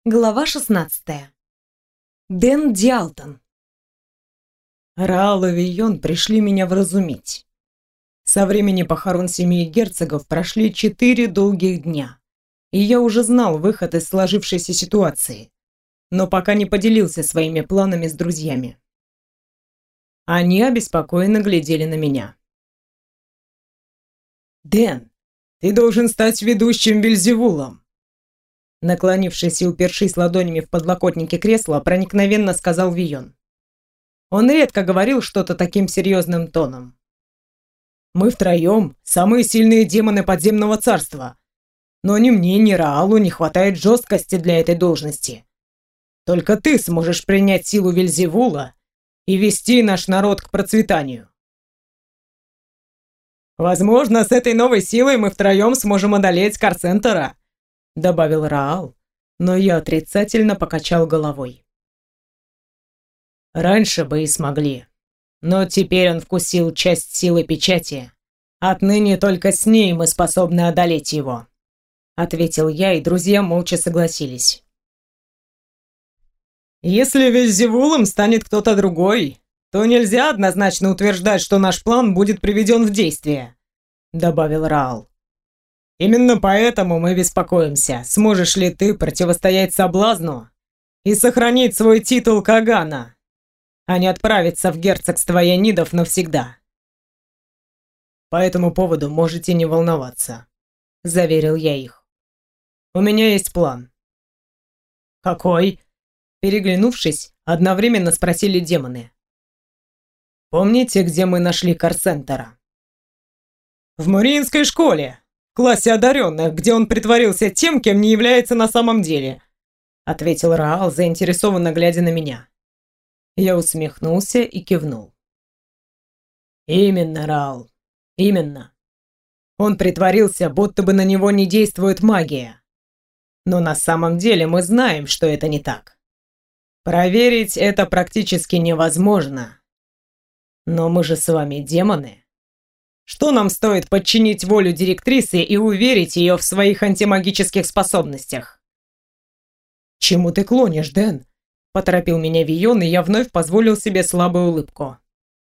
Глава 16. Дэн Диалтон. Раал и Вийон пришли меня вразумить. Со времени похорон семьи герцогов прошли 4 долгих дня, и я уже знал выход из сложившейся ситуации, но пока не поделился своими планами с друзьями. Они обеспокоенно глядели на меня. «Дэн, ты должен стать ведущим Вельзевулом!» Наклонившись и упершись ладонями в подлокотники кресла, проникновенно сказал Вийон. Он редко говорил что-то таким серьезным тоном. «Мы втроем самые сильные демоны подземного царства, но ни мне, ни Раалу не хватает жесткости для этой должности. Только ты сможешь принять силу Вельзевула и вести наш народ к процветанию. Возможно, с этой новой силой мы втроем сможем одолеть Карцентера», добавил Раал, но я отрицательно покачал головой. Раньше бы и смогли, но теперь он вкусил часть силы печати. Отныне только с ней мы способны одолеть его, ответил я, и друзья молча согласились. Если Вельзевулом станет кто-то другой, то нельзя однозначно утверждать, что наш план будет приведен в действие, добавил Раал. Именно поэтому мы беспокоимся, сможешь ли ты противостоять соблазну и сохранить свой титул Кагана, а не отправиться в герцогство Янидов навсегда. По этому поводу можете не волноваться, заверил я их. У меня есть план. Какой? Переглянувшись, одновременно спросили демоны. Помните, где мы нашли Карцентера? В Мариинской школе. В классе одаренных, где он притворился тем, кем не является на самом деле», ответил Раал, заинтересованно глядя на меня. Я усмехнулся и кивнул. «Именно, Раал, именно. Он притворился, будто бы на него не действует магия. Но на самом деле мы знаем, что это не так. Проверить это практически невозможно. Но мы же с вами демоны. Что нам стоит подчинить волю директрисы и уверить ее в своих антимагических способностях?» «Чему ты клонишь, Дэн?» – поторопил меня Вийон, и я вновь позволил себе слабую улыбку.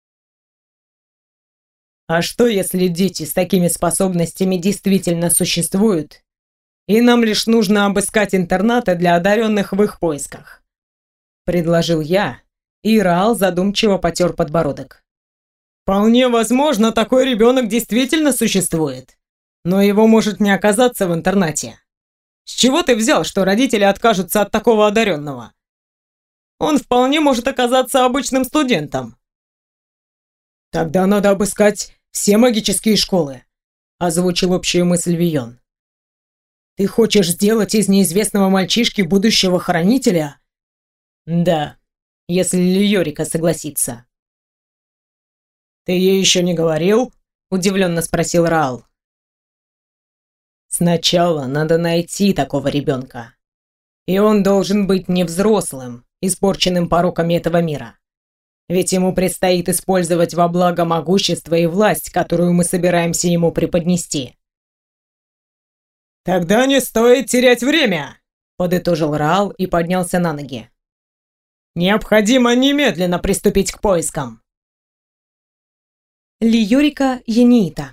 «А что, если дети с такими способностями действительно существуют, и нам лишь нужно обыскать интернаты для одаренных в их поисках?» – предложил я, и Раал задумчиво потер подбородок. «Вполне возможно, такой ребенок действительно существует, но его может не оказаться в интернате. С чего ты взял, что родители откажутся от такого одаренного? Он вполне может оказаться обычным студентом». «Тогда надо обыскать все магические школы», озвучил общую мысль Вийон. «Ты хочешь сделать из неизвестного мальчишки будущего хранителя?» «Да, если Лиорика согласится». «Ты ей еще не говорил?» – удивленно спросил Раал. «Сначала надо найти такого ребенка. И он должен быть не взрослым, испорченным пороками этого мира. Ведь ему предстоит использовать во благо могущество и власть, которую мы собираемся ему преподнести». «Тогда не стоит терять время!» – подытожил Раал и поднялся на ноги. «Необходимо немедленно приступить к поискам!» Лиорика Яниита.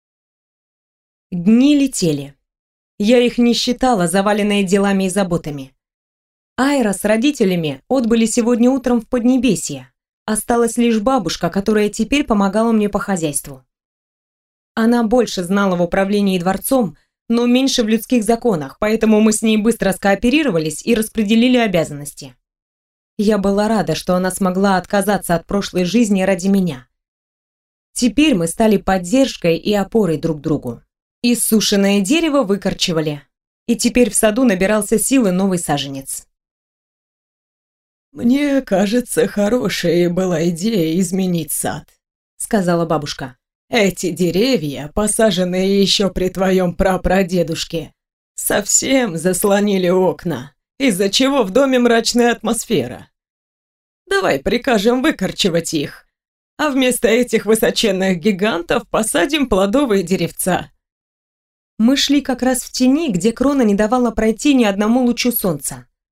Дни летели. Я их не считала, заваленные делами и заботами. Айра с родителями отбыли сегодня утром в Поднебесье. Осталась лишь бабушка, которая теперь помогала мне по хозяйству. Она больше знала в управлении дворцом, но меньше в людских законах, поэтому мы с ней быстро скооперировались и распределили обязанности. Я была рада, что она смогла отказаться от прошлой жизни ради меня. Теперь мы стали поддержкой и опорой друг другу. Иссушенное дерево выкорчевали, и теперь в саду набирался силы новый саженец. «Мне кажется, хорошая была идея изменить сад», — сказала бабушка. «Эти деревья, посаженные еще при твоем прапрадедушке, совсем заслонили окна, из-за чего в доме мрачная атмосфера. Давай прикажем выкорчевать их, а вместо этих высоченных гигантов посадим плодовые деревца». Мы шли как раз в тени, где крона не давала пройти ни одному лучу солнца.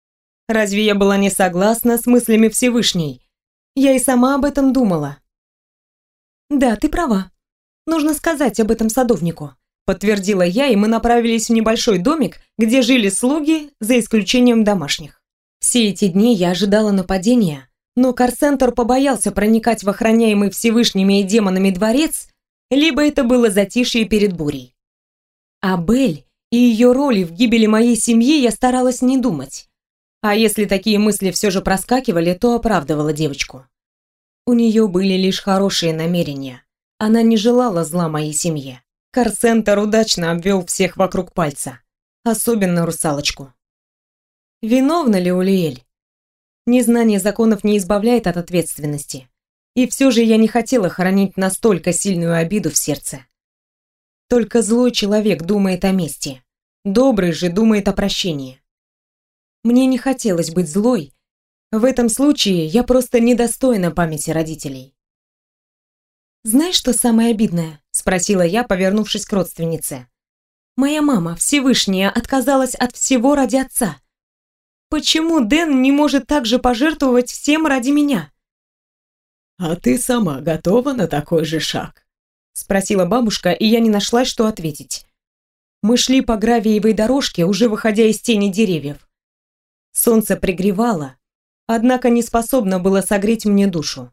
Разве я была не согласна с мыслями Всевышней? Я и сама об этом думала. Да, ты права. Нужно сказать об этом садовнику, подтвердила я, и мы направились в небольшой домик, где жили слуги, за исключением домашних. Все эти дни я ожидала нападения, но Карсентер побоялся проникать в охраняемый Всевышними и демонами дворец, либо это было затишье перед бурей. О Бель и ее роли в гибели моей семьи я старалась не думать. А если такие мысли все же проскакивали, то оправдывала девочку. У нее были лишь хорошие намерения. Она не желала зла моей семье. Карсентер удачно обвел всех вокруг пальца. Особенно русалочку. Виновна ли Улиэль? Незнание законов не избавляет от ответственности. И все же я не хотела хранить настолько сильную обиду в сердце. Только злой человек думает о мести. Добрый же думает о прощении. Мне не хотелось быть злой. В этом случае я просто недостойна памяти родителей. «Знаешь, что самое обидное?» – спросила я, повернувшись к родственнице. «Моя мама, Всевышняя, отказалась от всего ради отца. Почему Дэн не может также пожертвовать всем ради меня?» «А ты сама готова на такой же шаг?» – спросила бабушка, и я не нашла, что ответить. Мы шли по гравиевой дорожке, уже выходя из тени деревьев. Солнце пригревало, однако не способно было согреть мне душу.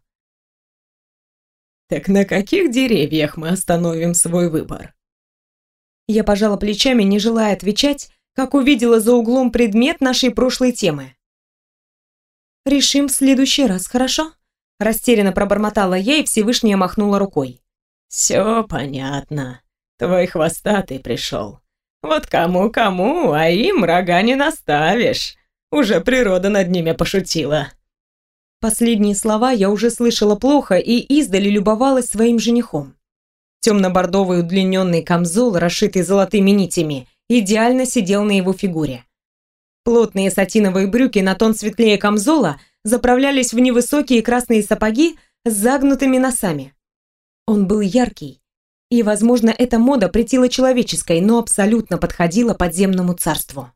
«Так на каких деревьях мы остановим свой выбор?» Я пожала плечами, не желая отвечать, как увидела за углом предмет нашей прошлой темы. «Решим в следующий раз, хорошо?» Растерянно пробормотала я, и Всевышняя махнула рукой. «Все понятно. Твой хвостатый пришел. Вот кому-кому, а им рога не наставишь. Уже природа над ними пошутила». Последние слова я уже слышала плохо и издали любовалась своим женихом. Темно-бордовый удлиненный камзол, расшитый золотыми нитями, идеально сидел на его фигуре. Плотные сатиновые брюки на тон светлее камзола заправлялись в невысокие красные сапоги с загнутыми носами. Он был яркий, и, возможно, эта мода претила человеческой, но абсолютно подходила подземному царству.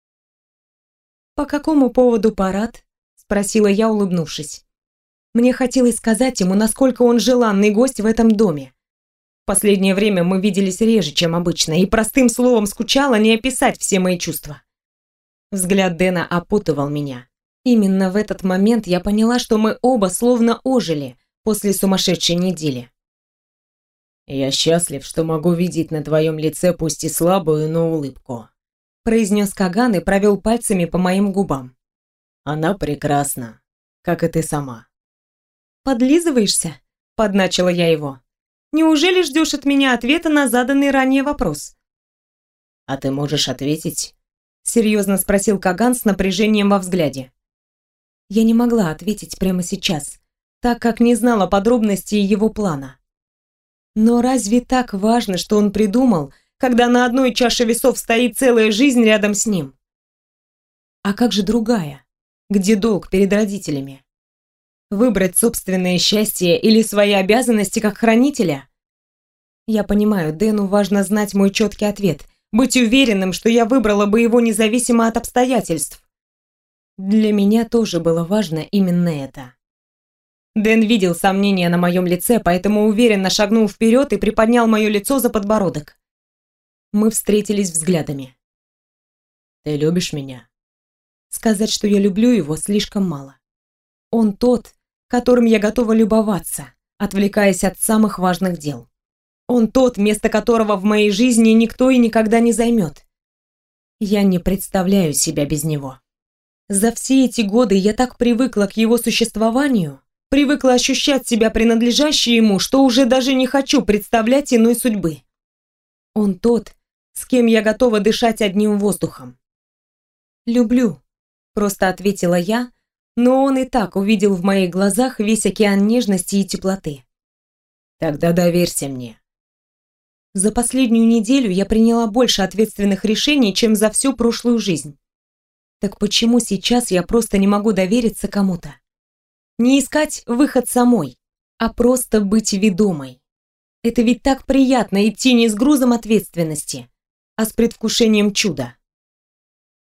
«По какому поводу парад?» – спросила я, улыбнувшись. Мне хотелось сказать ему, насколько он желанный гость в этом доме. В последнее время мы виделись реже, чем обычно, и простым словом скучала не описать все мои чувства. Взгляд Дэна опутывал меня. Именно в этот момент я поняла, что мы оба словно ожили после сумасшедшей недели. «Я счастлив, что могу видеть на твоем лице пусть и слабую, но улыбку», произнес Каган и провел пальцами по моим губам. «Она прекрасна, как и ты сама». «Подлизываешься?» – подначила я его. «Неужели ждешь от меня ответа на заданный ранее вопрос?» «А ты можешь ответить?» – серьезно спросил Каган с напряжением во взгляде. Я не могла ответить прямо сейчас, так как не знала подробностей его плана. Но разве так важно, что он придумал, когда на одной чаше весов стоит целая жизнь рядом с ним? А как же другая? Где долг перед родителями? Выбрать собственное счастье или свои обязанности как хранителя? Я понимаю, Дэну важно знать мой четкий ответ, быть уверенным, что я выбрала бы его независимо от обстоятельств. Для меня тоже было важно именно это. Дэн видел сомнения на моем лице, поэтому уверенно шагнул вперед и приподнял мое лицо за подбородок. Мы встретились взглядами. «Ты любишь меня?» Сказать, что я люблю его, слишком мало. Он тот, которым я готова любоваться, отвлекаясь от самых важных дел. Он тот, место которого в моей жизни никто и никогда не займет. Я не представляю себя без него. За все эти годы я так привыкла к его существованию, привыкла ощущать себя принадлежащей ему, что уже даже не хочу представлять иной судьбы. Он тот, с кем я готова дышать одним воздухом. «Люблю», — просто ответила я, но он и так увидел в моих глазах весь океан нежности и теплоты. «Тогда доверься мне». За последнюю неделю я приняла больше ответственных решений, чем за всю прошлую жизнь. Так почему сейчас я просто не могу довериться кому-то? Не искать выход самой, а просто быть ведомой. Это ведь так приятно идти не с грузом ответственности, а с предвкушением чуда.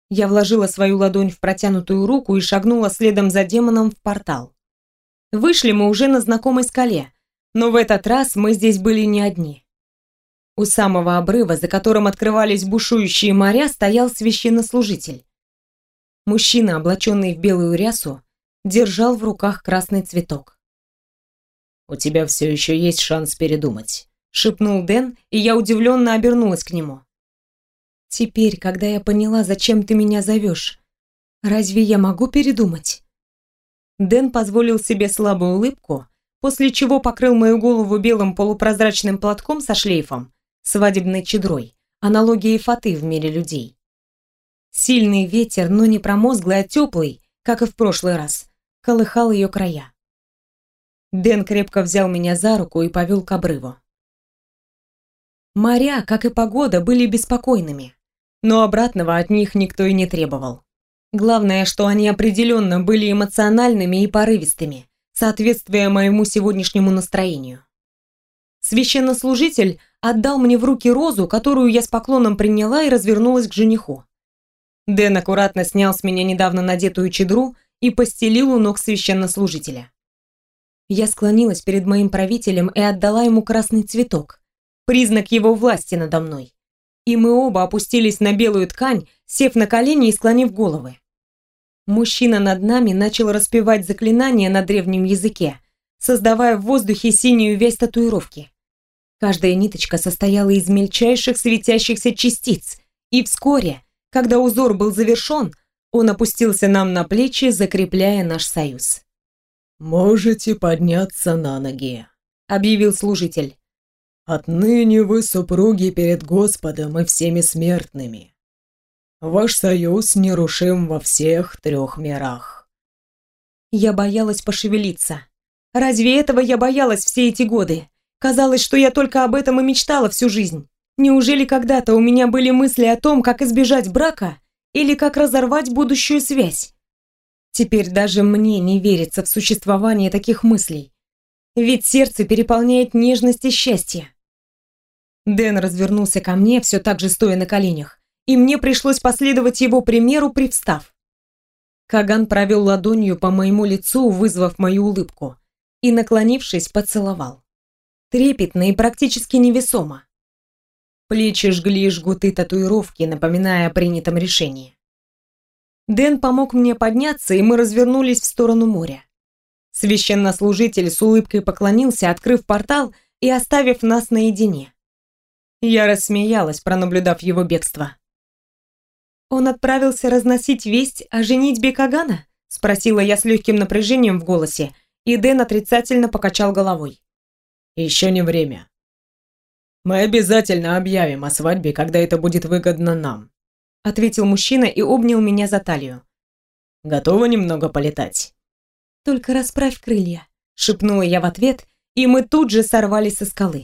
Я вложила свою ладонь в протянутую руку и шагнула следом за демоном в портал. Вышли мы уже на знакомой скале, но в этот раз мы здесь были не одни. У самого обрыва, за которым открывались бушующие моря, стоял священнослужитель. Мужчина, облаченный в белую рясу, держал в руках красный цветок. «У тебя все еще есть шанс передумать», — шепнул Дэн, и я удивленно обернулась к нему. «Теперь, когда я поняла, зачем ты меня зовешь, разве я могу передумать?» Дэн позволил себе слабую улыбку, после чего покрыл мою голову белым полупрозрачным платком со шлейфом, свадебной чадрой, аналогией фаты в мире людей. Сильный ветер, но не промозглый, а теплый, как и в прошлый раз, колыхал ее края. Дэн крепко взял меня за руку и повел к обрыву. Моря, как и погода, были беспокойными, но обратного от них никто и не требовал. Главное, что они определенно были эмоциональными и порывистыми, соответствуя моему сегодняшнему настроению. Священнослужитель отдал мне в руки розу, которую я с поклоном приняла и развернулась к жениху. Дэн аккуратно снял с меня недавно надетую чадру и постелил у ног священнослужителя. Я склонилась перед моим правителем и отдала ему красный цветок, признак его власти надо мной. И мы оба опустились на белую ткань, сев на колени и склонив головы. Мужчина над нами начал распевать заклинание на древнем языке, создавая в воздухе синюю вязь татуировки. Каждая ниточка состояла из мельчайших светящихся частиц, и вскоре, когда узор был завершен, он опустился нам на плечи, закрепляя наш союз. «Можете подняться на ноги», — объявил служитель. «Отныне вы супруги перед Господом и всеми смертными. Ваш союз нерушим во всех 3 мирах». Я боялась пошевелиться. Разве этого я боялась все эти годы? Казалось, что я только об этом и мечтала всю жизнь. Неужели когда-то у меня были мысли о том, как избежать брака или как разорвать будущую связь? Теперь даже мне не верится в существование таких мыслей. Ведь сердце переполняет нежность и счастье. Дэн развернулся ко мне, все так же стоя на коленях, и мне пришлось последовать его примеру, привстав. Каган провел ладонью по моему лицу, вызвав мою улыбку, и, наклонившись, поцеловал. Трепетно и практически невесомо. Плечи жгли жгуты татуировки, напоминая о принятом решении. Дэн помог мне подняться, и мы развернулись в сторону моря. Священнослужитель с улыбкой поклонился, открыв портал и оставив нас наедине. Я рассмеялась, пронаблюдав его бегство. «Он отправился разносить весть о женитьбе Кагана?» — спросила я с легким напряжением в голосе, и Дэн отрицательно покачал головой. «Еще не время. Мы обязательно объявим о свадьбе, когда это будет выгодно нам», — ответил мужчина и обнял меня за талию. «Готова немного полетать?» «Только расправь крылья», — шепнула я в ответ, и мы тут же сорвались со скалы.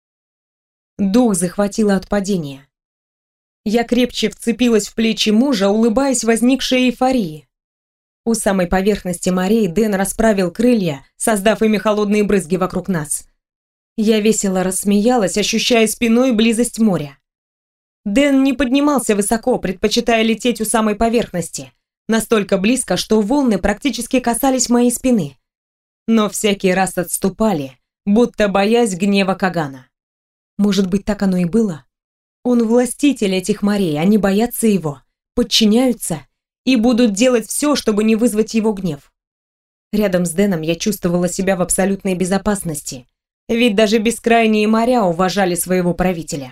Дух захватило от падения. Я крепче вцепилась в плечи мужа, улыбаясь возникшей эйфории. У самой поверхности морей Дэн расправил крылья, создав ими холодные брызги вокруг нас. Я весело рассмеялась, ощущая спиной близость моря. Дэн не поднимался высоко, предпочитая лететь у самой поверхности, настолько близко, что волны практически касались моей спины. Но всякий раз отступали, будто боясь гнева Кагана. Может быть, так оно и было? Он властитель этих морей, они боятся его, подчиняются и будут делать все, чтобы не вызвать его гнев. Рядом с Дэном я чувствовала себя в абсолютной безопасности, ведь даже бескрайние моря уважали своего правителя.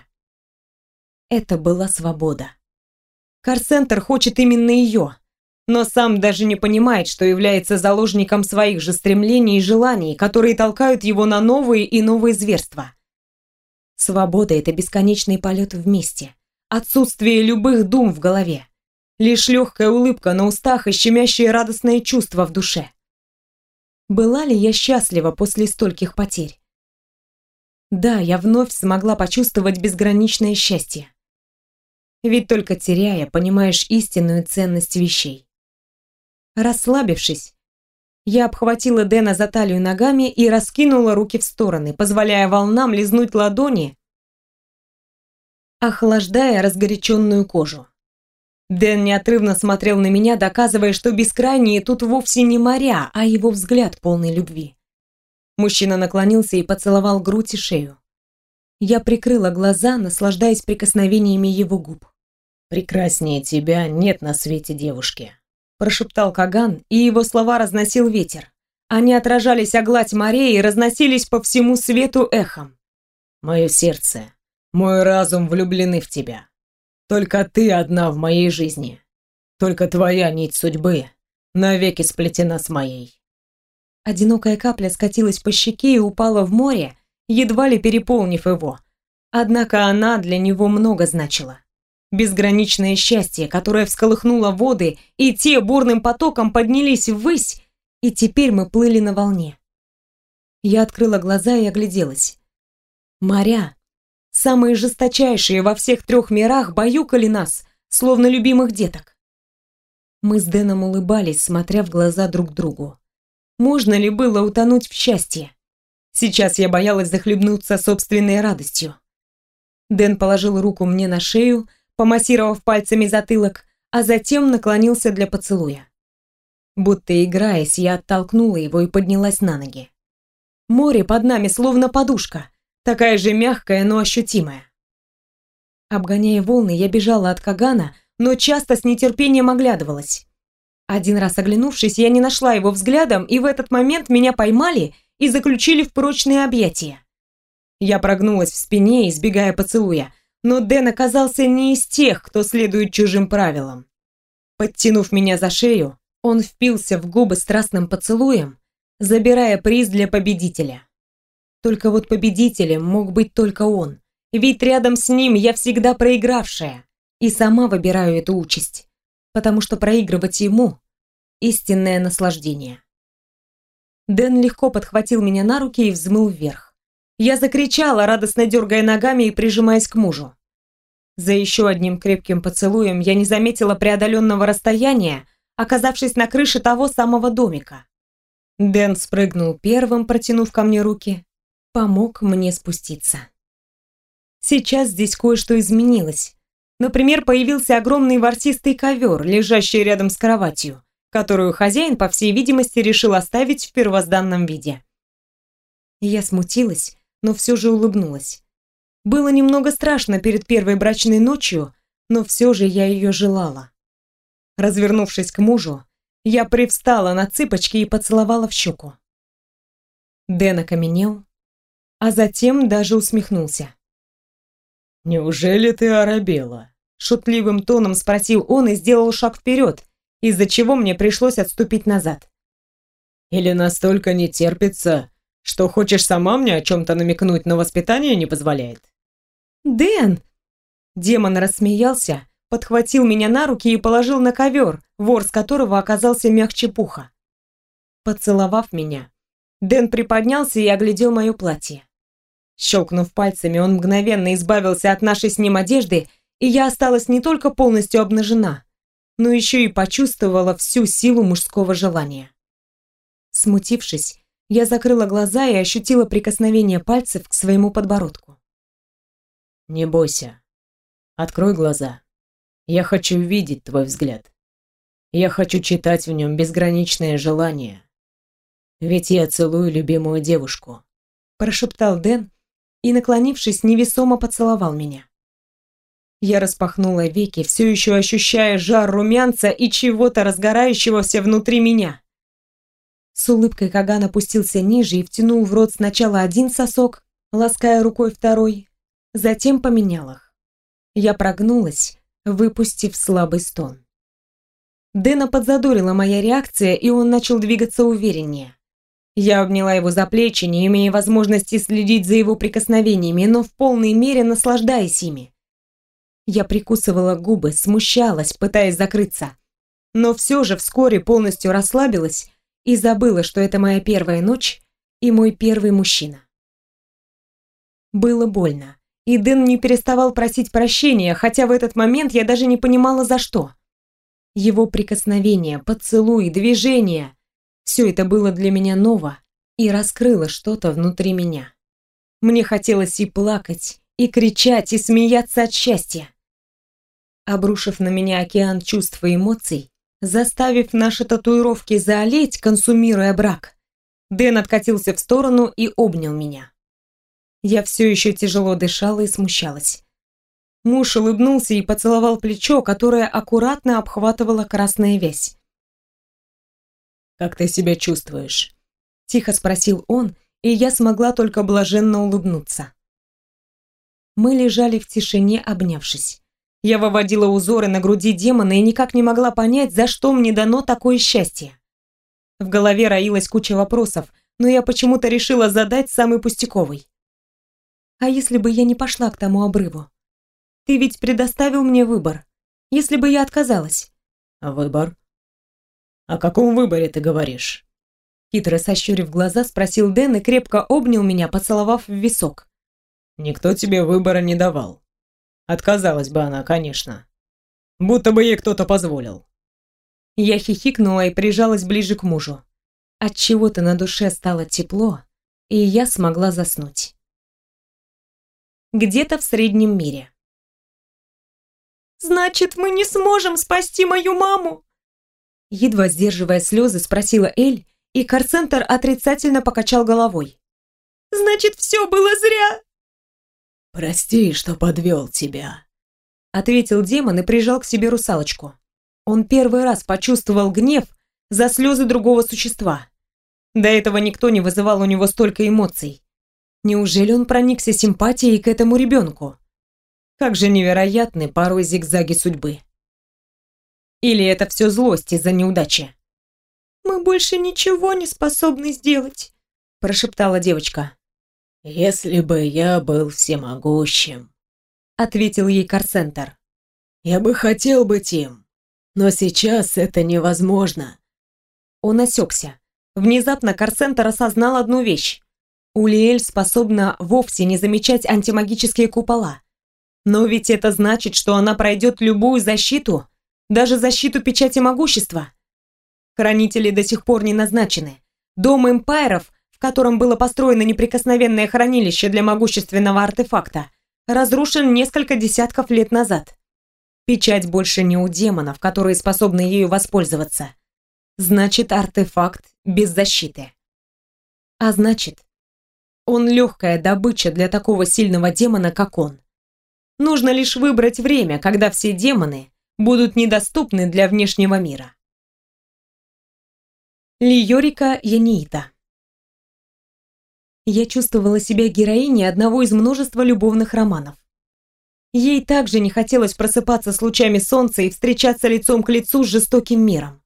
Это была свобода. Карсентер хочет именно ее, но сам даже не понимает, что является заложником своих же стремлений и желаний, которые толкают его на новые и новые зверства. Свобода — это бесконечный полет вместе, отсутствие любых дум в голове, лишь легкая улыбка на устах и щемящее радостное чувство в душе. Была ли я счастлива после стольких потерь? Да, я вновь смогла почувствовать безграничное счастье. Ведь только теряя, понимаешь истинную ценность вещей. Расслабившись, я обхватила Дэна за талию ногами и раскинула руки в стороны, позволяя волнам лизнуть ладони, охлаждая разгоряченную кожу. Дэн неотрывно смотрел на меня, доказывая, что бескрайние тут вовсе не моря, а его взгляд полный любви. Мужчина наклонился и поцеловал грудь и шею. Я прикрыла глаза, наслаждаясь прикосновениями его губ. «Прекраснее тебя нет на свете девушки», — прошептал Каган, и его слова разносил ветер. Они отражались о гладь морей и разносились по всему свету эхом. «Мое сердце, мой разум влюблены в тебя. Только ты одна в моей жизни. Только твоя нить судьбы навеки сплетена с моей». Одинокая капля скатилась по щеке и упала в море, едва ли переполнив его. Однако она для него много значила. Безграничное счастье, которое всколыхнуло воды, и те бурным потоком поднялись ввысь, и теперь мы плыли на волне. Я открыла глаза и огляделась. Моря, самые жесточайшие во всех 3 мирах, баюкали нас, словно любимых деток. Мы с Дэном улыбались, смотря в глаза друг другу. Можно ли было утонуть в счастье? Сейчас я боялась захлебнуться собственной радостью. Дэн положил руку мне на шею, помассировав пальцами затылок, а затем наклонился для поцелуя. Будто играясь, я оттолкнула его и поднялась на ноги. Море под нами словно подушка, такая же мягкая, но ощутимая. Обгоняя волны, я бежала от Кагана, но часто с нетерпением оглядывалась. Один раз оглянувшись, я не нашла его взглядом, и в этот момент меня поймали и заключили в прочные объятия. Я прогнулась в спине, избегая поцелуя, но Дэн оказался не из тех, кто следует чужим правилам. Подтянув меня за шею, он впился в губы страстным поцелуем, забирая приз для победителя. Только вот победителем мог быть только он, ведь рядом с ним я всегда проигравшая, и сама выбираю эту участь, потому что проигрывать ему — истинное наслаждение. Дэн легко подхватил меня на руки и взмыл вверх. Я закричала, радостно дергая ногами и прижимаясь к мужу. За еще одним крепким поцелуем я не заметила преодоленного расстояния, оказавшись на крыше того самого домика. Дэн спрыгнул первым, протянув ко мне руки, помог мне спуститься. Сейчас здесь кое-что изменилось. Например, появился огромный ворсистый ковер, лежащий рядом с кроватью, которую хозяин, по всей видимости, решил оставить в первозданном виде. Я смутилась, но все же улыбнулась. Было немного страшно перед первой брачной ночью, но все же я ее желала. Развернувшись к мужу, я привстала на цыпочки и поцеловала в щеку. Дэн окаменел, а затем даже усмехнулся. «Неужели ты оробела?» Шутливым тоном спросил он и сделал шаг вперед, из-за чего мне пришлось отступить назад. «Или настолько не терпится, что хочешь сама мне о чем-то намекнуть, но воспитание не позволяет?» «Дэн!» Демон рассмеялся, подхватил меня на руки и положил на ковер, ворс которого оказался мягче пуха. Поцеловав меня, Дэн приподнялся и оглядел мое платье. Щелкнув пальцами, он мгновенно избавился от нашей с ним одежды, и я осталась не только полностью обнажена, но еще и почувствовала всю силу мужского желания. Смутившись, я закрыла глаза и ощутила прикосновение пальцев к своему подбородку. «Не бойся. Открой глаза. Я хочу видеть твой взгляд. Я хочу читать в нем безграничное желание. Ведь я целую любимую девушку», — прошептал Дэн и, наклонившись, невесомо поцеловал меня. Я распахнула веки, все еще ощущая жар румянца и чего-то разгорающегося внутри меня. С улыбкой Каган опустился ниже и втянул в рот сначала один сосок, лаская рукой второй, затем поменял их. Я прогнулась, выпустив слабый стон. Дэна подзадорила моя реакция, и он начал двигаться увереннее. Я обняла его за плечи, не имея возможности следить за его прикосновениями, но в полной мере наслаждаясь ими. Я прикусывала губы, смущалась, пытаясь закрыться, но все же вскоре полностью расслабилась и забыла, что это моя первая ночь и мой первый мужчина. Было больно, и Дэн не переставал просить прощения, хотя в этот момент я даже не понимала, за что. Его прикосновения, поцелуи, движения — все это было для меня ново и раскрыло что-то внутри меня. Мне хотелось и плакать, и кричать, и смеяться от счастья. обрушив на меня океан чувств и эмоций, заставив наши татуировки заолеть, консумируя брак. Дэн откатился в сторону и обнял меня. Я все еще тяжело дышала и смущалась. Муж улыбнулся и поцеловал плечо, которое аккуратно обхватывала красная вязь. «Как ты себя чувствуешь?» — тихо спросил он, и я смогла только блаженно улыбнуться. Мы лежали в тишине, обнявшись. Я выводила узоры на груди демона и никак не могла понять, за что мне дано такое счастье. В голове роилась куча вопросов, но я почему-то решила задать самый пустяковый. А если бы я не пошла к тому обрыву? Ты ведь предоставил мне выбор. Если бы я отказалась? Выбор? О каком выборе ты говоришь? Хитро сощурив глаза, спросил Дэн и крепко обнял меня, поцеловав в висок. Никто тебе выбора не давал. Отказалась бы она, конечно. Будто бы ей кто-то позволил. Я хихикнула и прижалась ближе к мужу. Отчего-то на душе стало тепло, и я смогла заснуть. Где-то в среднем мире. «Значит, мы не сможем спасти мою маму?» Едва сдерживая слезы, спросила Эль, и Карцентр отрицательно покачал головой. «Значит, все было зря!» «Прости, что подвел тебя», — ответил демон и прижал к себе русалочку. Он первый раз почувствовал гнев за слезы другого существа. До этого никто не вызывал у него столько эмоций. Неужели он проникся симпатией к этому ребенку? Как же невероятны порой зигзаги судьбы. Или это все злость из-за неудачи? «Мы больше ничего не способны сделать», — прошептала девочка. «Если бы я был всемогущим», — ответил ей Карцентр. «Я бы хотел быть им, но сейчас это невозможно». Он осекся. Внезапно Карцентр осознал одну вещь. Улиэль способна вовсе не замечать антимагические купола. Но ведь это значит, что она пройдет любую защиту, даже защиту печати могущества. Хранители до сих пор не назначены. Дом эмпайров, в котором было построено неприкосновенное хранилище для могущественного артефакта, разрушен несколько десятков лет назад. Печать больше не у демонов, которые способны ею воспользоваться. Значит, артефакт без защиты. А значит, он легкая добыча для такого сильного демона, как он. Нужно лишь выбрать время, когда все демоны будут недоступны для внешнего мира. Лиорика Яниита. Я чувствовала себя героиней одного из множества любовных романов. Ей также не хотелось просыпаться с лучами солнца и встречаться лицом к лицу с жестоким миром.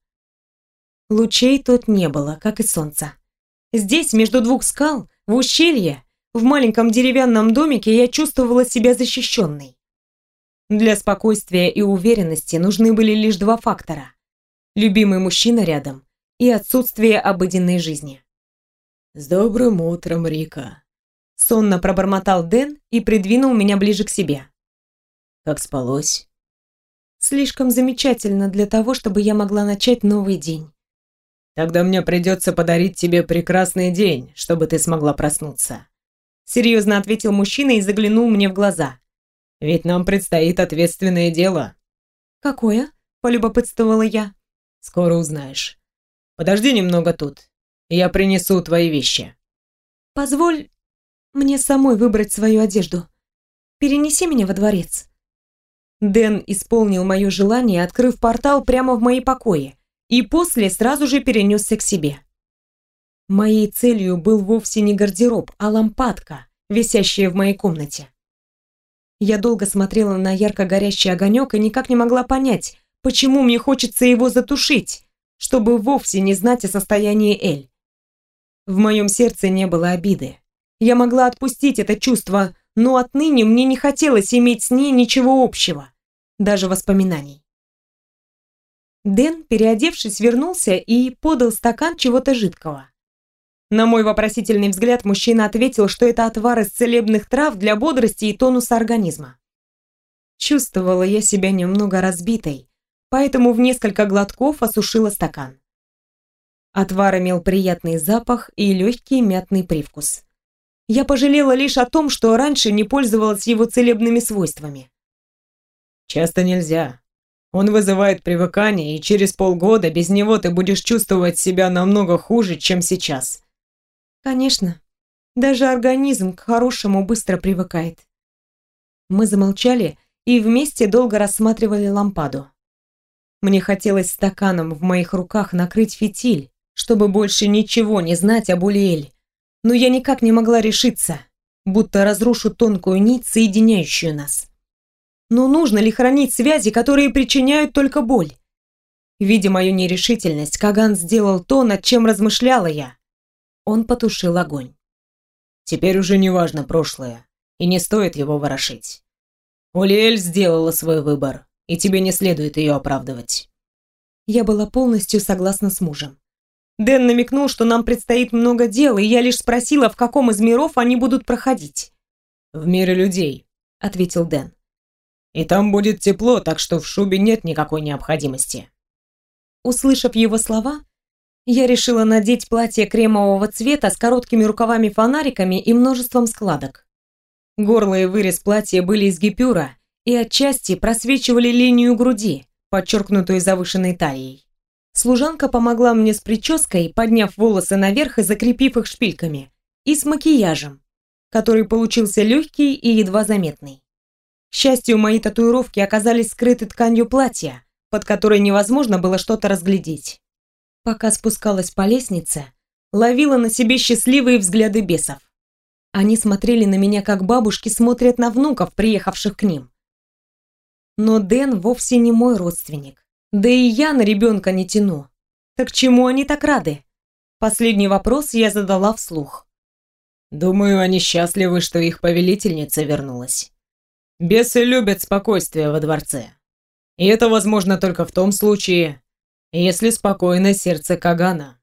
Лучей тут не было, как и солнца. Здесь, между двух скал, в ущелье, в маленьком деревянном домике, я чувствовала себя защищенной. Для спокойствия и уверенности нужны были лишь два фактора: любимый мужчина рядом и отсутствие обыденной жизни. «С добрым утром, Рика», — сонно пробормотал Дэн и придвинул меня ближе к себе. «Как спалось?» «Слишком замечательно для того, чтобы я могла начать новый день». «Тогда мне придется подарить тебе прекрасный день, чтобы ты смогла проснуться», — серьезно ответил мужчина и заглянул мне в глаза. «Ведь нам предстоит ответственное дело». «Какое?» — полюбопытствовала я. «Скоро узнаешь. Подожди немного тут, и я принесу твои вещи». «Позволь мне самой выбрать свою одежду. Перенеси меня во дворец». Дэн исполнил мое желание, открыв портал прямо в мои покои, и после сразу же перенесся к себе. Моей целью был вовсе не гардероб, а лампадка, висящая в моей комнате. Я долго смотрела на ярко горящий огонек и никак не могла понять, почему мне хочется его затушить, чтобы вовсе не знать о состоянии Эль. В моем сердце не было обиды. Я могла отпустить это чувство, но отныне мне не хотелось иметь с ней ничего общего, даже воспоминаний. Дэн, переодевшись, вернулся и подал стакан чего-то жидкого. На мой вопросительный взгляд мужчина ответил, что это отвар из целебных трав для бодрости и тонуса организма. Чувствовала я себя немного разбитой, поэтому в несколько глотков осушила стакан. Отвар имел приятный запах и легкий мятный привкус. Я пожалела лишь о том, что раньше не пользовалась его целебными свойствами. Часто нельзя. Он вызывает привыкание, и через полгода без него ты будешь чувствовать себя намного хуже, чем сейчас. Конечно. Даже организм к хорошему быстро привыкает. Мы замолчали и вместе долго рассматривали лампаду. Мне хотелось стаканом в моих руках накрыть фитиль, чтобы больше ничего не знать об Улиэль, но я никак не могла решиться, будто разрушу тонкую нить, соединяющую нас. Но нужно ли хранить связи, которые причиняют только боль? Видя мою нерешительность, Каган сделал то, над чем размышляла я. Он потушил огонь. Теперь уже не важно прошлое, и не стоит его ворошить. Улиэль сделала свой выбор, и тебе не следует ее оправдывать. Я была полностью согласна с мужем. Дэн намекнул, что нам предстоит много дел, и я лишь спросила, в каком из миров они будут проходить. «В мире людей», — ответил Дэн. «И там будет тепло, так что в шубе нет никакой необходимости». Услышав его слова, я решила надеть платье кремового цвета с короткими рукавами-фонариками и множеством складок. Горло и вырез платья были из гипюра и отчасти просвечивали линию груди, подчеркнутую завышенной талией. Служанка помогла мне с прической, подняв волосы наверх и закрепив их шпильками, и с макияжем, который получился легкий и едва заметный. К счастью, мои татуировки оказались скрыты тканью платья, под которой невозможно было что-то разглядеть. Пока спускалась по лестнице, ловила на себе счастливые взгляды бесов. Они смотрели на меня, как бабушки смотрят на внуков, приехавших к ним. Но Дэн вовсе не мой родственник. Да и я на ребенка не тяну. Так чему они так рады? Последний вопрос я задала вслух. Думаю, они счастливы, что их повелительница вернулась. Бесы любят спокойствие во дворце. И это возможно только в том случае, если спокойно сердце Кагана.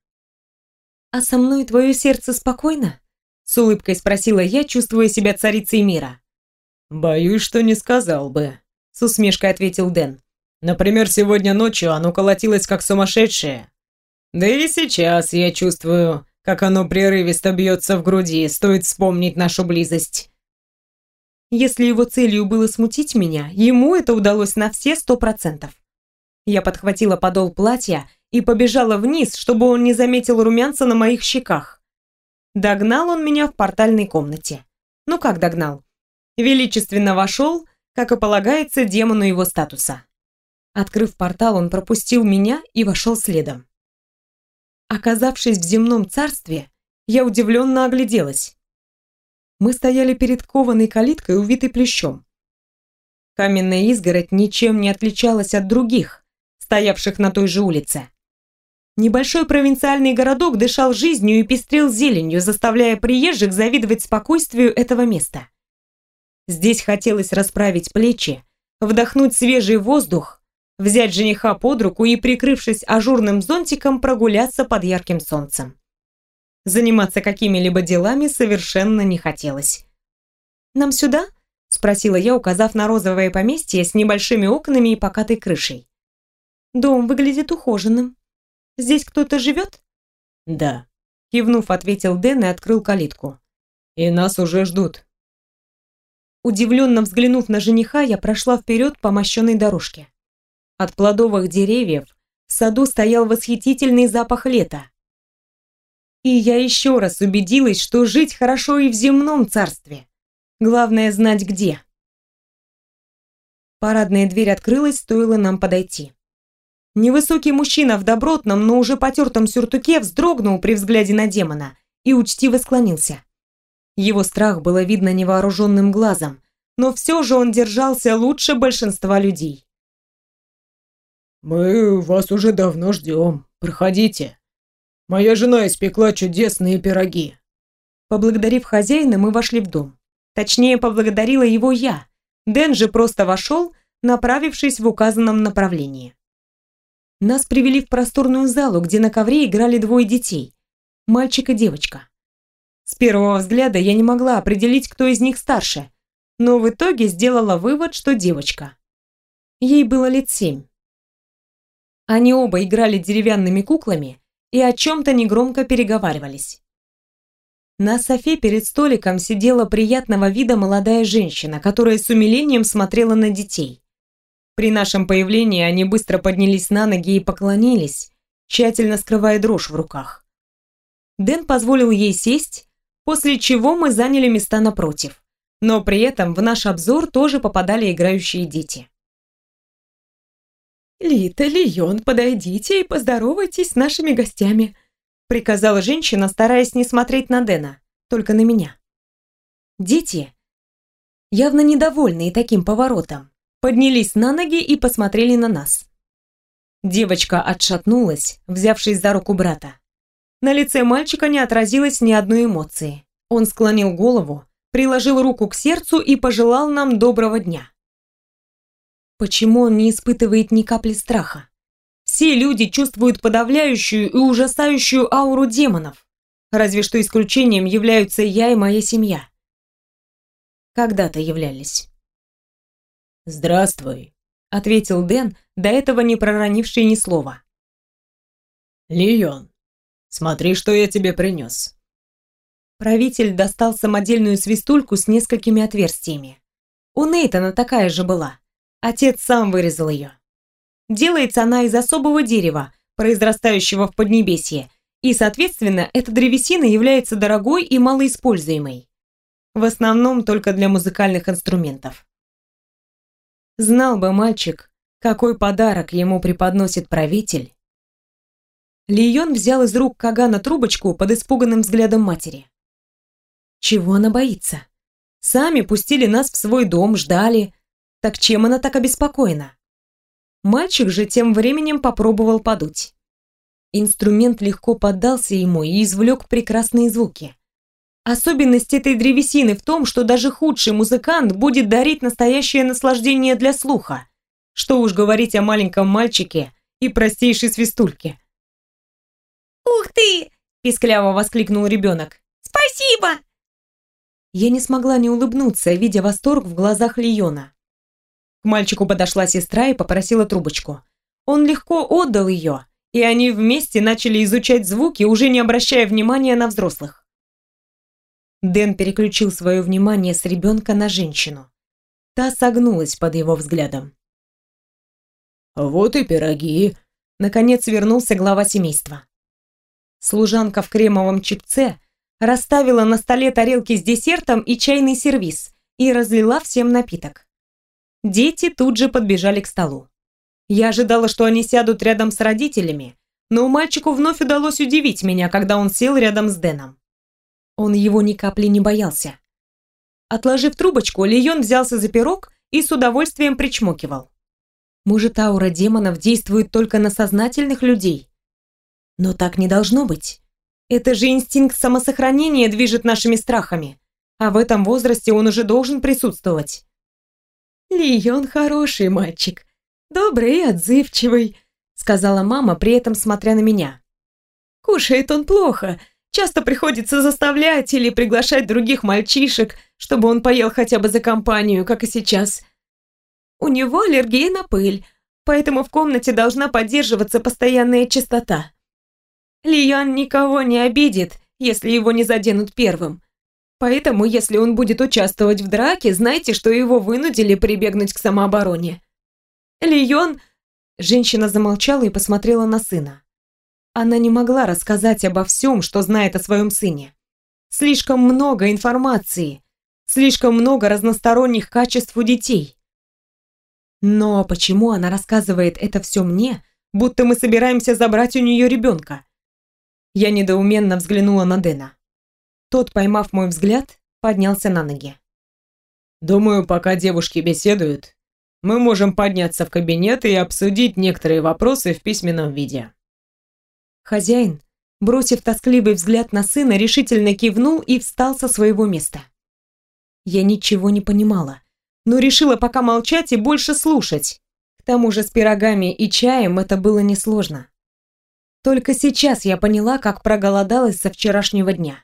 «А со мной твое сердце спокойно?» С улыбкой спросила я, чувствуя себя царицей мира. «Боюсь, что не сказал бы», — с усмешкой ответил Дэн. «Например, сегодня ночью оно колотилось как сумасшедшее. Да и сейчас я чувствую, как оно прерывисто бьется в груди, стоит вспомнить нашу близость». Если его целью было смутить меня, ему это удалось на все 100%. Я подхватила подол платья и побежала вниз, чтобы он не заметил румянца на моих щеках. Догнал он меня в портальной комнате. Ну как догнал? Величественно вошел, как и полагается демону его статуса. Открыв портал, он пропустил меня и вошел следом. Оказавшись в земном царстве, я удивленно огляделась. Мы стояли перед кованой калиткой, увитой плющом. Каменная изгородь ничем не отличалась от других, стоявших на той же улице. Небольшой провинциальный городок дышал жизнью и пестрел зеленью, заставляя приезжих завидовать спокойствию этого места. Здесь хотелось расправить плечи, вдохнуть свежий воздух, взять жениха под руку и, прикрывшись ажурным зонтиком, прогуляться под ярким солнцем. Заниматься какими-либо делами совершенно не хотелось. «Нам сюда?» – спросила я, указав на розовое поместье с небольшими окнами и покатой крышей. «Дом выглядит ухоженным. Здесь кто-то живет?» «Да», – кивнув, ответил Дэн и открыл калитку. «И нас уже ждут». Удивленно взглянув на жениха, я прошла вперед по мощенной дорожке. От плодовых деревьев в саду стоял восхитительный запах лета. И я еще раз убедилась, что жить хорошо и в земном царстве. Главное знать где. Парадная дверь открылась, стоило нам подойти. Невысокий мужчина в добротном, но уже потертом сюртуке вздрогнул при взгляде на демона и учтиво склонился. Его страх было видно невооруженным глазом, но все же он держался лучше большинства людей. «Мы вас уже давно ждем. Проходите. Моя жена испекла чудесные пироги». Поблагодарив хозяина, мы вошли в дом. Точнее, поблагодарила его я. Дэн же просто вошел, направившись в указанном направлении. Нас привели в просторную залу, где на ковре играли двое детей. Мальчик и девочка. С первого взгляда я не могла определить, кто из них старше, но в итоге сделала вывод, что девочка. Ей было лет 7. Они оба играли деревянными куклами и о чем-то негромко переговаривались. На софе перед столиком сидела приятного вида молодая женщина, которая с умилением смотрела на детей. При нашем появлении они быстро поднялись на ноги и поклонились, тщательно скрывая дрожь в руках. Дэн позволил ей сесть, после чего мы заняли места напротив, но при этом в наш обзор тоже попадали играющие дети. «Лита, Лион, подойдите и поздоровайтесь с нашими гостями», приказала женщина, стараясь не смотреть на Дэна, только на меня. Дети, явно недовольные таким поворотом, поднялись на ноги и посмотрели на нас. Девочка отшатнулась, взявшись за руку брата. На лице мальчика не отразилось ни одной эмоции. Он склонил голову, приложил руку к сердцу и пожелал нам доброго дня. Почему он не испытывает ни капли страха? Все люди чувствуют подавляющую и ужасающую ауру демонов, разве что исключением являются я и моя семья. Когда-то являлись. «Здравствуй», — ответил Дэн, до этого не проронивший ни слова. «Лион, смотри, что я тебе принес». Правитель достал самодельную свистульку с несколькими отверстиями. У Нейтана такая же была. Отец сам вырезал ее. Делается она из особого дерева, произрастающего в Поднебесье, и, соответственно, эта древесина является дорогой и малоиспользуемой. В основном только для музыкальных инструментов. Знал бы мальчик, какой подарок ему преподносит правитель. Лион взял из рук Кагана трубочку под испуганным взглядом матери. Чего она боится? Сами пустили нас в свой дом, ждали. Так чем она так обеспокоена? Мальчик же тем временем попробовал подуть. Инструмент легко поддался ему и извлек прекрасные звуки. Особенность этой древесины в том, что даже худший музыкант будет дарить настоящее наслаждение для слуха. Что уж говорить о маленьком мальчике и простейшей свистульке. «Ух ты!» – пискляво воскликнул ребенок. «Спасибо!» Я не смогла не улыбнуться, видя восторг в глазах Лиона. К мальчику подошла сестра и попросила трубочку. Он легко отдал ее, и они вместе начали изучать звуки, уже не обращая внимания на взрослых. Дэн переключил свое внимание с ребенка на женщину. Та согнулась под его взглядом. «Вот и пироги», — наконец вернулся глава семейства. Служанка в кремовом чепце расставила на столе тарелки с десертом и чайный сервиз и разлила всем напиток. Дети тут же подбежали к столу. Я ожидала, что они сядут рядом с родителями, но мальчику вновь удалось удивить меня, когда он сел рядом с Дэном. Он его ни капли не боялся. Отложив трубочку, Лион взялся за пирог и с удовольствием причмокивал. Может, аура демонов действует только на сознательных людей? Но так не должно быть. Это же инстинкт самосохранения движет нашими страхами, а в этом возрасте он уже должен присутствовать. «Лион хороший мальчик, добрый и отзывчивый», сказала мама, при этом смотря на меня. «Кушает он плохо, часто приходится заставлять или приглашать других мальчишек, чтобы он поел хотя бы за компанию, как и сейчас. У него аллергия на пыль, поэтому в комнате должна поддерживаться постоянная чистота. Лион никого не обидит, если его не заденут первым. Поэтому, если он будет участвовать в драке, знайте, что его вынудили прибегнуть к самообороне. Лион...» Женщина замолчала и посмотрела на сына. Она не могла рассказать обо всем, что знает о своем сыне. Слишком много информации, слишком много разносторонних качеств у детей. Но почему она рассказывает это все мне, будто мы собираемся забрать у нее ребенка? Я недоуменно взглянула на Дэна. Тот, поймав мой взгляд, поднялся на ноги. «Думаю, пока девушки беседуют, мы можем подняться в кабинет и обсудить некоторые вопросы в письменном виде». Хозяин, бросив тоскливый взгляд на сына, решительно кивнул и встал со своего места. Я ничего не понимала, но решила пока молчать и больше слушать. К тому же с пирогами и чаем это было несложно. Только сейчас я поняла, как проголодалась со вчерашнего дня.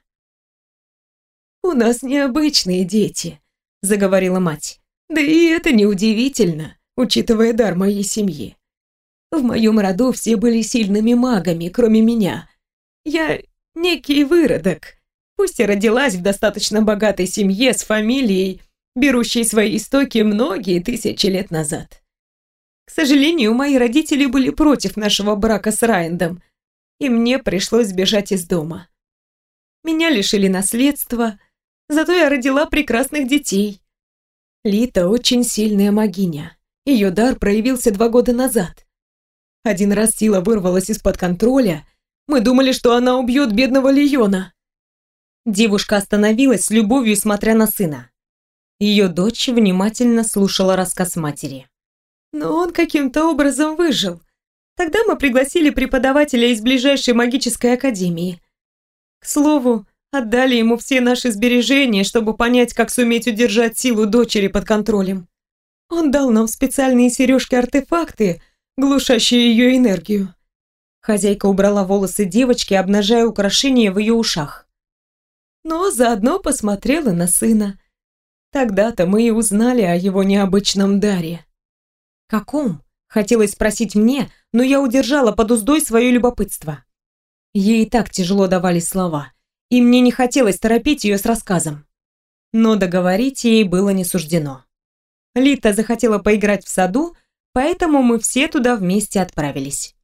«У нас необычные дети», — заговорила мать. «Да и это неудивительно, учитывая дар моей семьи. В моем роду все были сильными магами, кроме меня. Я некий выродок, пусть и родилась в достаточно богатой семье с фамилией, берущей свои истоки многие тысячи лет назад. К сожалению, мои родители были против нашего брака с Райандом, и мне пришлось сбежать из дома. Меня лишили наследства, зато я родила прекрасных детей. Лита очень сильная магиня. Ее дар проявился 2 года назад. Один раз сила вырвалась из-под контроля. Мы думали, что она убьет бедного Лиона. Девушка остановилась с любовью, смотря на сына. Ее дочь внимательно слушала рассказ матери. Но он каким-то образом выжил. Тогда мы пригласили преподавателя из ближайшей магической академии. К слову, отдали ему все наши сбережения, чтобы понять, как суметь удержать силу дочери под контролем. Он дал нам специальные сережки-артефакты, глушащие ее энергию. Хозяйка убрала волосы девочки, обнажая украшения в ее ушах. Но заодно посмотрела на сына. Тогда-то мы и узнали о его необычном даре. «Каком?» — хотелось спросить мне, но я удержала под уздой свое любопытство. Ей и так тяжело давались слова, и мне не хотелось торопить ее с рассказом. Но договорить ей было не суждено. Лита захотела поиграть в саду, поэтому мы все туда вместе отправились.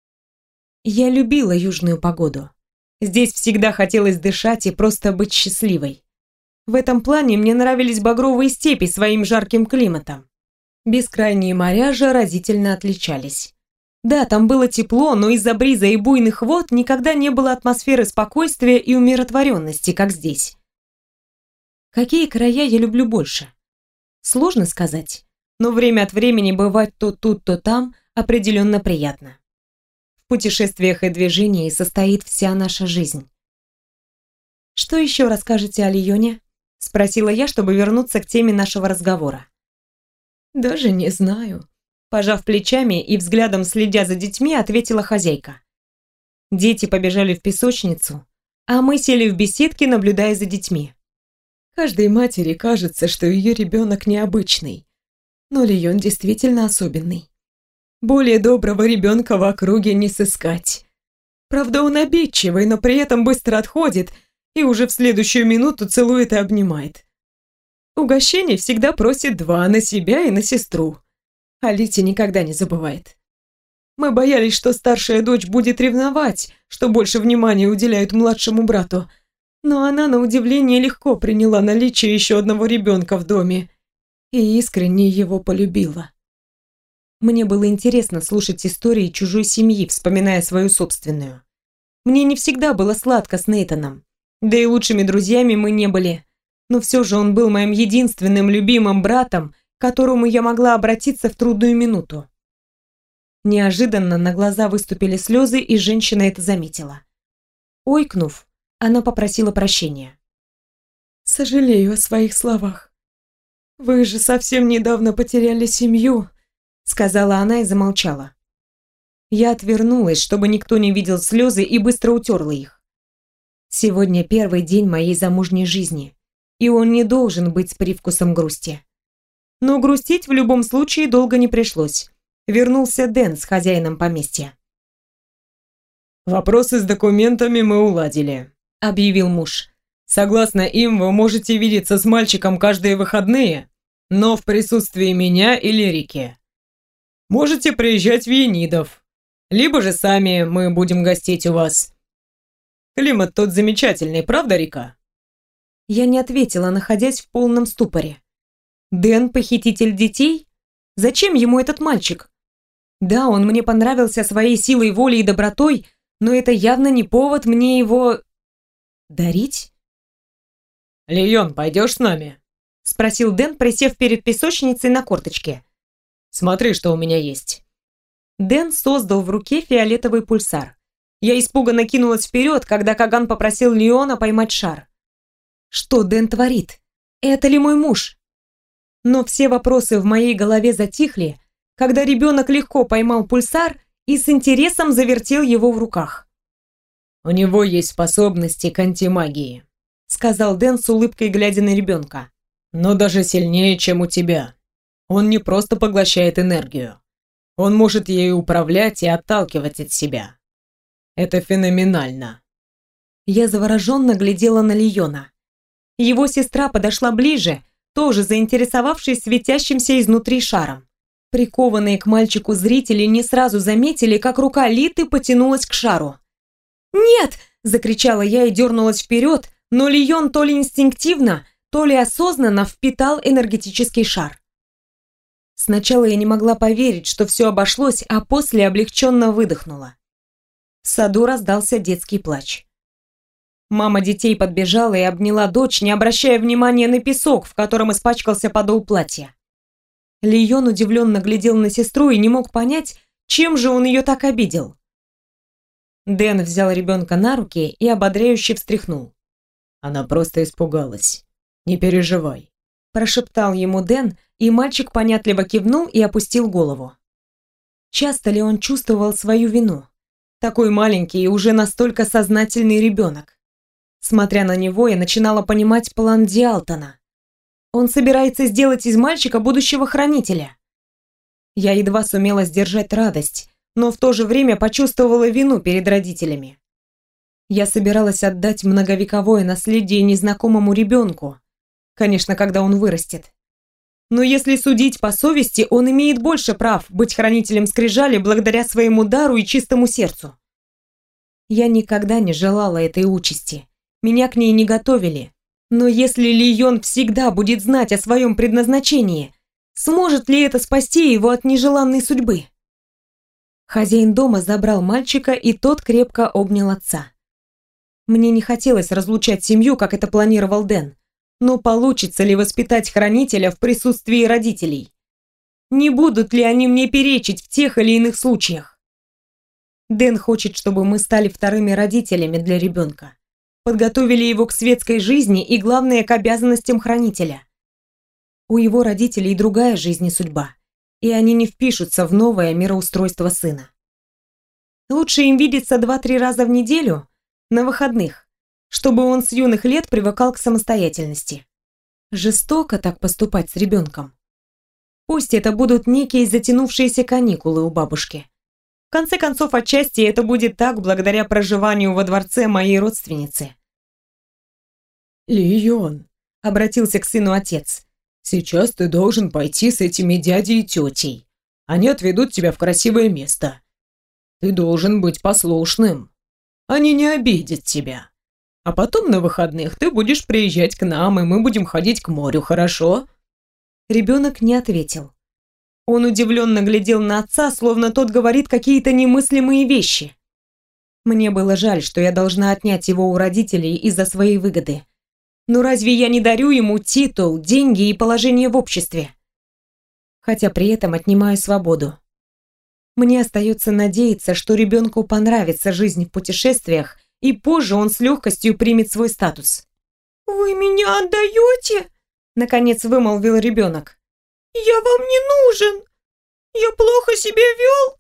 Я любила южную погоду. Здесь всегда хотелось дышать и просто быть счастливой. В этом плане мне нравились багровые степи своим жарким климатом. Бескрайние моря же разительно отличались. Да, там было тепло, но из-за бриза и буйных вод никогда не было атмосферы спокойствия и умиротворенности, как здесь. Какие края я люблю больше? Сложно сказать, но время от времени бывать то тут, то там определенно приятно. В путешествиях и движении состоит вся наша жизнь. «Что еще расскажете о Лионе?» — спросила я, чтобы вернуться к теме нашего разговора. «Даже не знаю», — пожав плечами и взглядом следя за детьми, ответила хозяйка. Дети побежали в песочницу, а мы сели в беседке, наблюдая за детьми. Каждой матери кажется, что ее ребенок необычный, но Лион действительно особенный. Более доброго ребенка в округе не сыскать. Правда, он обидчивый, но при этом быстро отходит и уже в следующую минуту целует и обнимает. Угощений всегда просит 2 на себя и на сестру. А Лите никогда не забывает. Мы боялись, что старшая дочь будет ревновать, что больше внимания уделяют младшему брату, но она, на удивление, легко приняла наличие еще одного ребенка в доме и искренне его полюбила. Мне было интересно слушать истории чужой семьи, вспоминая свою собственную. Мне не всегда было сладко с Нейтаном, да и лучшими друзьями мы не были, но все же он был моим единственным любимым братом, к которому я могла обратиться в трудную минуту. Неожиданно на глаза выступили слезы, и женщина это заметила. Ойкнув, она попросила прощения. «Сожалею о своих словах. Вы же совсем недавно потеряли семью», — сказала она и замолчала. Я отвернулась, чтобы никто не видел слезы, и быстро утерла их. Сегодня первый день моей замужней жизни, и он не должен быть с привкусом грусти. Но грустить в любом случае долго не пришлось. Вернулся Дэн с хозяином поместья. «Вопросы с документами мы уладили», — объявил муж. «Согласно им, вы можете видеться с мальчиком каждые выходные, но в присутствии меня или Рики. Можете приезжать в Енидов, либо же сами мы будем гостить у вас. Климат тут замечательный, правда, Рика?» Я не ответила, находясь в полном ступоре. Дэн — похититель детей? Зачем ему этот мальчик? Да, он мне понравился своей силой воли и добротой, но это явно не повод мне его... дарить? «Лион, пойдешь с нами?» — спросил Дэн, присев перед песочницей на корточке. «Смотри, что у меня есть». Дэн создал в руке фиолетовый пульсар. Я испуганно кинулась вперед, когда Каган попросил Лиона поймать шар. Что Дэн творит? Это ли мой муж? Но все вопросы в моей голове затихли, когда ребенок легко поймал пульсар и с интересом завертел его в руках. «У него есть способности к антимагии», — сказал Дэн с улыбкой, глядя на ребенка. «Но даже сильнее, чем у тебя. Он не просто поглощает энергию. Он может ею управлять и отталкивать от себя. Это феноменально». Я завороженно глядела на Лиона. Его сестра подошла ближе, тоже заинтересовавшись светящимся изнутри шаром. Прикованные к мальчику зрители не сразу заметили, как рука Литы потянулась к шару. «Нет!» – закричала я и дернулась вперед, но Лион то ли инстинктивно, то ли осознанно впитал энергетический шар. Сначала я не могла поверить, что все обошлось, а после облегченно выдохнула. В саду раздался детский плач. Мама детей подбежала и обняла дочь, не обращая внимания на песок, в котором испачкался подол платья. Лион удивленно глядел на сестру и не мог понять, чем же он ее так обидел. Дэн взял ребенка на руки и ободряюще встряхнул. «Она просто испугалась. Не переживай», – прошептал ему Дэн, и мальчик понятливо кивнул и опустил голову. Часто ли он чувствовал свою вину? Такой маленький и уже настолько сознательный ребенок. Смотря на него, я начинала понимать план Диалтона. Он собирается сделать из мальчика будущего хранителя. Я едва сумела сдержать радость, но в то же время почувствовала вину перед родителями. Я собиралась отдать многовековое наследие незнакомому ребенку, конечно, когда он вырастет. Но если судить по совести, он имеет больше прав быть хранителем скрижали благодаря своему дару и чистому сердцу. Я никогда не желала этой участи. Меня к ней не готовили. Но если Лион всегда будет знать о своем предназначении, сможет ли это спасти его от нежеланной судьбы? Хозяин дома забрал мальчика, и тот крепко обнял отца. Мне не хотелось разлучать семью, как это планировал Дэн. Но получится ли воспитать хранителя в присутствии родителей? Не будут ли они мне перечить в тех или иных случаях? Дэн хочет, чтобы мы стали вторыми родителями для ребенка. Подготовили его к светской жизни и, главное, к обязанностям хранителя. У его родителей другая жизнь и судьба, и они не впишутся в новое мироустройство сына. Лучше им видеться 2-3 раза в неделю, на выходных, чтобы он с юных лет привыкал к самостоятельности. Жестоко так поступать с ребенком. Пусть это будут некие затянувшиеся каникулы у бабушки. В конце концов, отчасти это будет так благодаря проживанию во дворце моей родственницы. «Лион», — обратился к сыну отец, — «сейчас ты должен пойти с этими дядей и тетей. Они отведут тебя в красивое место. Ты должен быть послушным. Они не обидят тебя. А потом на выходных ты будешь приезжать к нам, и мы будем ходить к морю, хорошо?» Ребенок не ответил. Он удивленно глядел на отца, словно тот говорит какие-то немыслимые вещи. Мне было жаль, что я должна отнять его у родителей из-за своей выгоды. Но разве я не дарю ему титул, деньги и положение в обществе? Хотя при этом отнимаю свободу. Мне остается надеяться, что ребенку понравится жизнь в путешествиях, и позже он с легкостью примет свой статус. «Вы меня отдаете?» – наконец вымолвил ребенок. «Я вам не нужен! Я плохо себя вел?»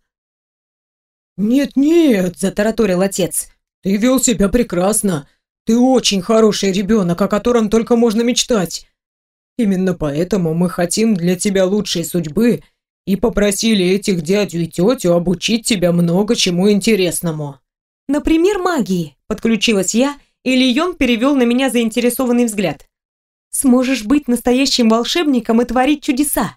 «Нет-нет», – затараторил отец. «Ты вел себя прекрасно. Ты очень хороший ребенок, о котором только можно мечтать. Именно поэтому мы хотим для тебя лучшей судьбы и попросили этих дядю и тетю обучить тебя много чему интересному». «Например, магии», – подключилась я, и Лион перевел на меня заинтересованный взгляд. «Сможешь быть настоящим волшебником и творить чудеса».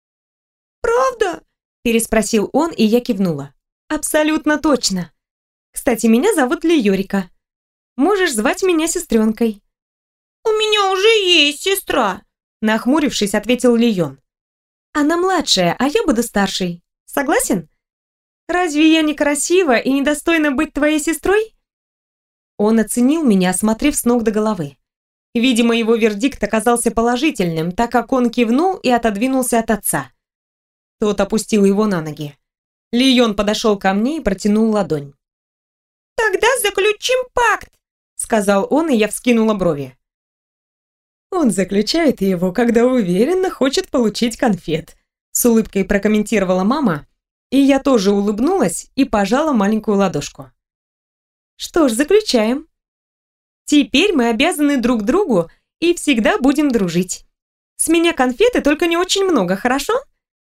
«Правда?» – переспросил он, и я кивнула. «Абсолютно точно. Кстати, меня зовут Лиорика. Можешь звать меня сестренкой». «У меня уже есть сестра», – нахмурившись, ответил Лион. «Она младшая, а я буду старшей. Согласен? Разве я не красива и недостойна быть твоей сестрой?» Он оценил меня, осмотрев с ног до головы. Видимо, его вердикт оказался положительным, так как он кивнул и отодвинулся от отца. Тот опустил его на ноги. Лион подошел ко мне и протянул ладонь. «Тогда заключим пакт», — сказал он, и я вскинула брови. «Он заключает его, когда уверенно хочет получить конфет», — с улыбкой прокомментировала мама, и я тоже улыбнулась и пожала маленькую ладошку. «Что ж, заключаем. Теперь мы обязаны друг другу и всегда будем дружить. С меня конфеты, только не очень много, хорошо?»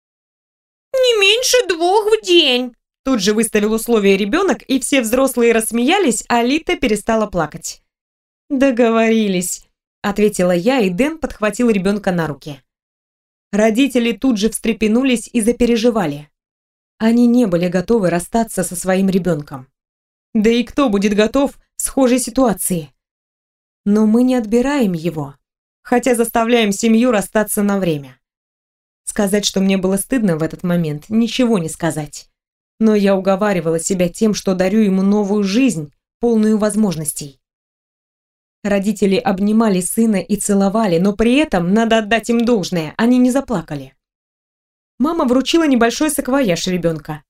«Не меньше 2 в день», — тут же выставил условие ребенок, и все взрослые рассмеялись, а Лита перестала плакать. «Договорились», — ответила я, и Дэн подхватил ребенка на руки. Родители тут же встрепенулись и запереживали. Они не были готовы расстаться со своим ребенком. Да и кто будет готов в схожей ситуации? Но мы не отбираем его, хотя заставляем семью расстаться на время. Сказать, что мне было стыдно в этот момент, ничего не сказать. Но я уговаривала себя тем, что дарю ему новую жизнь, полную возможностей. Родители обнимали сына и целовали, но при этом, надо отдать им должное, они не заплакали. Мама вручила небольшой саквояж ребенка.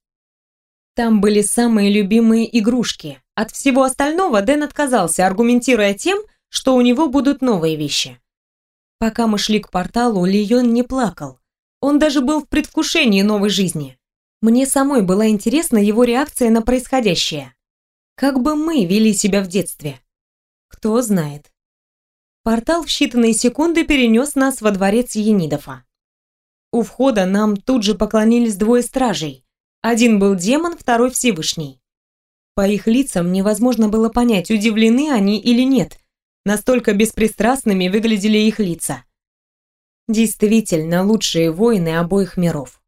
Там были самые любимые игрушки. От всего остального Дэн отказался, аргументируя тем, что у него будут новые вещи. Пока мы шли к порталу, Лион не плакал. Он даже был в предвкушении новой жизни. Мне самой была интересна его реакция на происходящее. Как бы мы вели себя в детстве? Кто знает. Портал в считанные секунды перенес нас во дворец Енидофа. У входа нам тут же поклонились двое стражей. Один был демон, второй Всевышний. По их лицам невозможно было понять, удивлены они или нет. Настолько беспристрастными выглядели их лица. Действительно, лучшие воины обоих миров.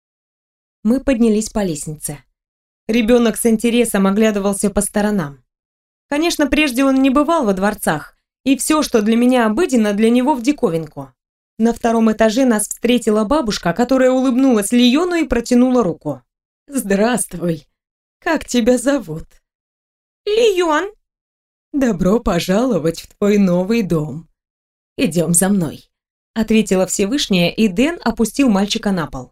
Мы поднялись по лестнице. Ребенок с интересом оглядывался по сторонам. Конечно, прежде он не бывал во дворцах, и все, что для меня обыденно, для него в диковинку. На втором этаже нас встретила бабушка, которая улыбнулась Лиону и протянула руку. «Здравствуй. Как тебя зовут?» Лион. «Добро пожаловать в твой новый дом. Идем за мной», — ответила Всевышняя, и Дэн опустил мальчика на пол.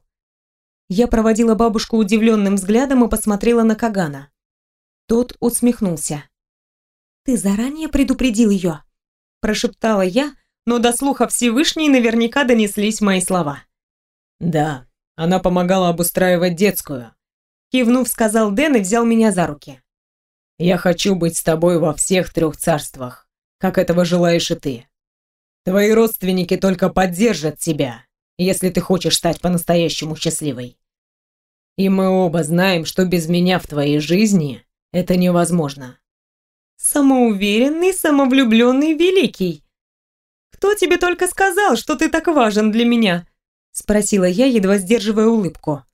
Я проводила бабушку удивленным взглядом и посмотрела на Кагана. Тот усмехнулся. «Ты заранее предупредил ее?» – прошептала я, но до слуха Всевышней наверняка донеслись мои слова. Да, она помогала обустраивать детскую. Кивнув, сказал Дэн и взял меня за руки. Я хочу быть с тобой во всех 3 царствах, как этого желаешь и ты. Твои родственники только поддержат тебя, если ты хочешь стать по-настоящему счастливой. И мы оба знаем, что без меня в твоей жизни это невозможно. Самоуверенный, самовлюбленный, великий. «Кто тебе только сказал, что ты так важен для меня?» – спросила я, едва сдерживая улыбку.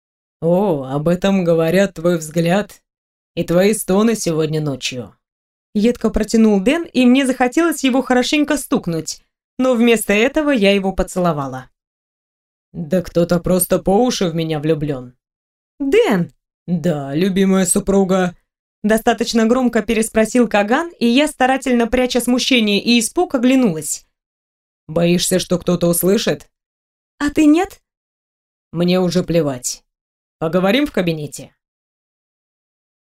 О, об этом говорят твой взгляд и твои стоны сегодня ночью. Едко протянул Дэн, и мне захотелось его хорошенько стукнуть, но вместо этого я его поцеловала. Да кто-то просто по уши в меня влюблен. «Дэн!» Да, любимая супруга. Достаточно громко переспросил Каган, и я, старательно пряча смущение и испуг, оглянулась. Боишься, что кто-то услышит? «А ты нет?» Мне уже плевать. Поговорим в кабинете.